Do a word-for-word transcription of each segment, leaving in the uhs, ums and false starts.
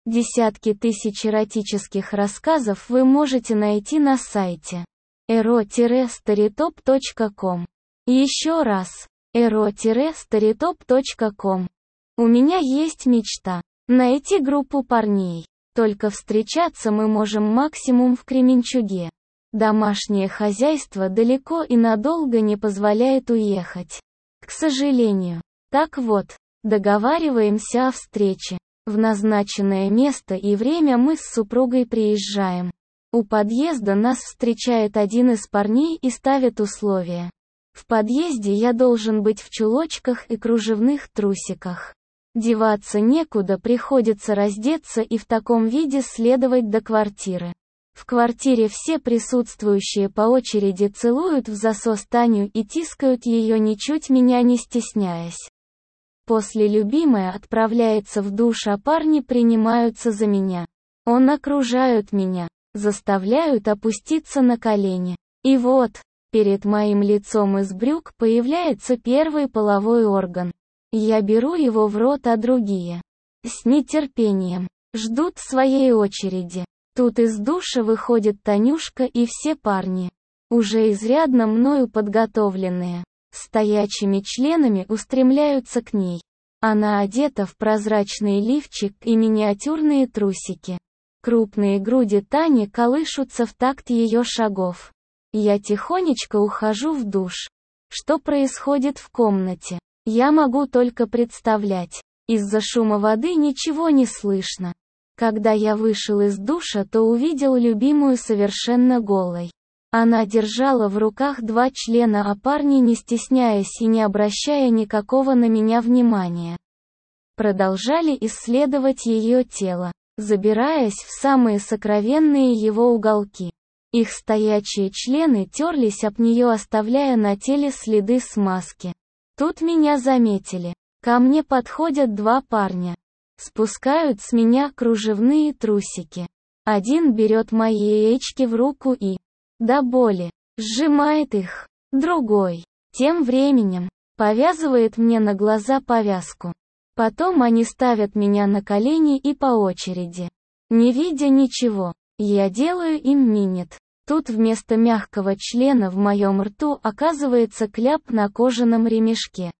Десятки тысяч эротических рассказов вы можете найти на сайте эро старитоп точка ком. Еще раз, эро старитоп точка ком. У меня есть мечта найти группу парней. Только встречаться мы можем максимум в Кременчуге. Домашнее хозяйство далеко и надолго не позволяет уехать. К сожалению. Так вот, договариваемся о встрече. В назначенное место и время мы с супругой приезжаем. У подъезда нас встречает один из парней и ставит условия. В подъезде я должен быть в чулочках и кружевных трусиках. Деваться некуда, приходится раздеться и в таком виде следовать до квартиры. В квартире все присутствующие по очереди целуют в засос Таню и тискают ее, ничуть меня не стесняясь. После любимая отправляется в душ, а парни принимаются за меня. Он окружают меня, заставляют опуститься на колени. И вот, перед моим лицом из брюк появляется первый половой орган. Я беру его в рот, а другие с нетерпением ждут своей очереди. Тут из душа выходит Танюшка и все парни, уже изрядно мною подготовленные, стоячими членами устремляются к ней. Она одета в прозрачный лифчик и миниатюрные трусики. Крупные груди Тани колышутся в такт ее шагов. Я тихонечко ухожу в душ. Что происходит в комнате, я могу только представлять. Из-за шума воды ничего не слышно. Когда я вышел из душа, то увидел любимую совершенно голой. Она держала в руках два члена, а парни, не стесняясь и не обращая никакого на меня внимания, продолжали исследовать ее тело, забираясь в самые сокровенные его уголки. Их стоячие члены терлись об нее, оставляя на теле следы смазки. Тут меня заметили. Ко мне подходят два парня. Спускают с меня кружевные трусики. Один берет мои яички в руку и, до боли, сжимает их. Другой, тем временем, повязывает мне на глаза повязку. Потом они ставят меня на колени и по очереди. Не видя ничего, я делаю им минет. Тут вместо мягкого члена в моем рту оказывается кляп на кожаном ремешке.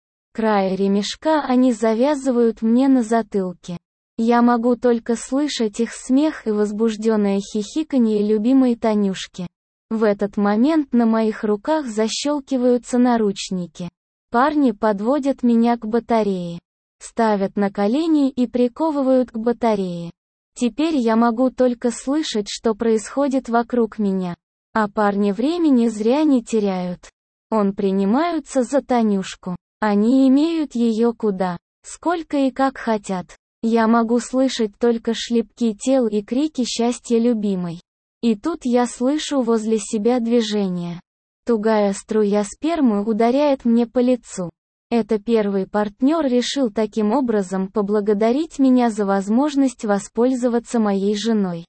Край ремешка они завязывают мне на затылке. Я могу только слышать их смех и возбужденное хихиканье любимой Танюшки. В этот момент на моих руках защелкиваются наручники. Парни подводят меня к батарее. Ставят на колени и приковывают к батарее. Теперь я могу только слышать, что происходит вокруг меня. А парни времени зря не теряют. Он принимаются за Танюшку. Они имеют ее куда, сколько и как хотят. Я могу слышать только шлепки тел и крики счастья любимой. И тут я слышу возле себя движение. Тугая струя спермы ударяет мне по лицу. Это первый партнер решил таким образом поблагодарить меня за возможность воспользоваться моей женой.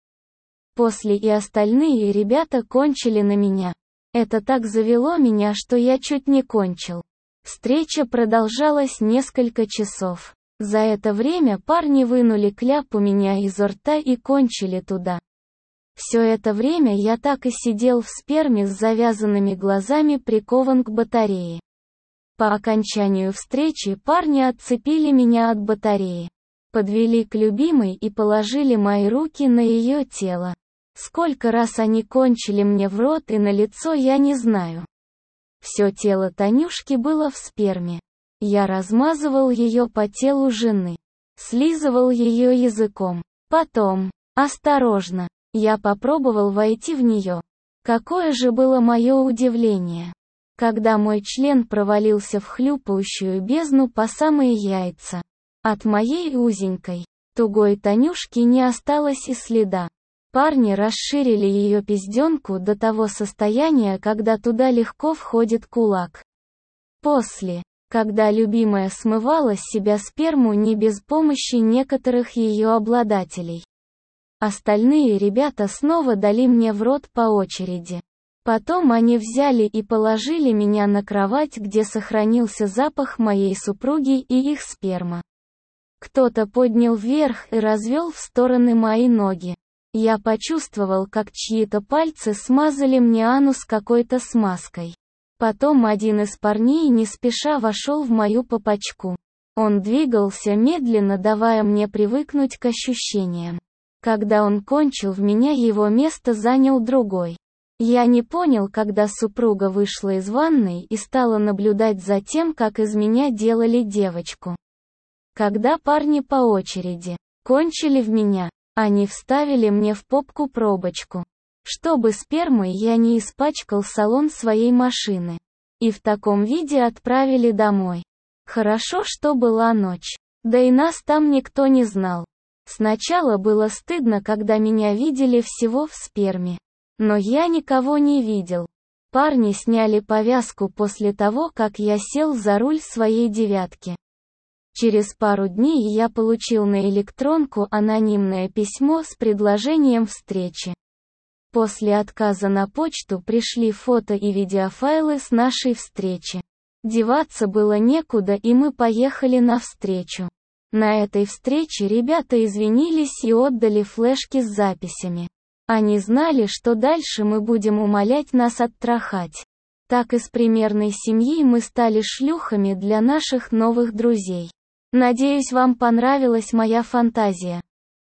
После и остальные ребята кончили на меня. Это так завело меня, что я чуть не кончил. Встреча продолжалась несколько часов. За это время парни вынули кляп у меня изо рта и кончили туда. Все это время я так и сидел в сперме с завязанными глазами, прикован к батарее. По окончанию встречи парни отцепили меня от батареи, подвели к любимой и положили мои руки на ее тело. Сколько раз они кончили мне в рот и на лицо, я не знаю. Все тело Танюшки было в сперме. Я размазывал ее по телу жены. Слизывал ее языком. Потом, осторожно, я попробовал войти в нее. Какое же было мое удивление, когда мой член провалился в хлюпающую бездну по самые яйца. От моей узенькой, тугой Танюшки не осталось и следа. Парни расширили ее пизденку до того состояния, когда туда легко входит кулак. После, когда любимая смывала с себя сперму не без помощи некоторых ее обладателей, остальные ребята снова дали мне в рот по очереди. Потом они взяли и положили меня на кровать, где сохранился запах моей супруги и их сперма. Кто-то поднял вверх и развел в стороны мои ноги. Я почувствовал, как чьи-то пальцы смазали мне анус какой-то смазкой. Потом один из парней не спеша вошел в мою попочку. Он двигался медленно, давая мне привыкнуть к ощущениям. Когда он кончил, в меня его место занял другой. Я не понял, когда супруга вышла из ванной и стала наблюдать за тем, как из меня делали девочку. Когда парни по очереди кончили в меня, они вставили мне в попку пробочку, чтобы спермой я не испачкал салон своей машины. И в таком виде отправили домой. Хорошо, что была ночь. Да и нас там никто не знал. Сначала было стыдно, когда меня видели всего в сперме. Но я никого не видел. Парни сняли повязку после того, как я сел за руль своей девятки. Через пару дней я получил на электронку анонимное письмо с предложением встречи. После отказа на почту пришли фото и видеофайлы с нашей встречи. Деваться было некуда, и мы поехали на встречу. На этой встрече ребята извинились и отдали флешки с записями. Они знали, что дальше мы будем умолять нас оттрахать. Так из примерной семьи мы стали шлюхами для наших новых друзей. Надеюсь, вам понравилась моя фантазия.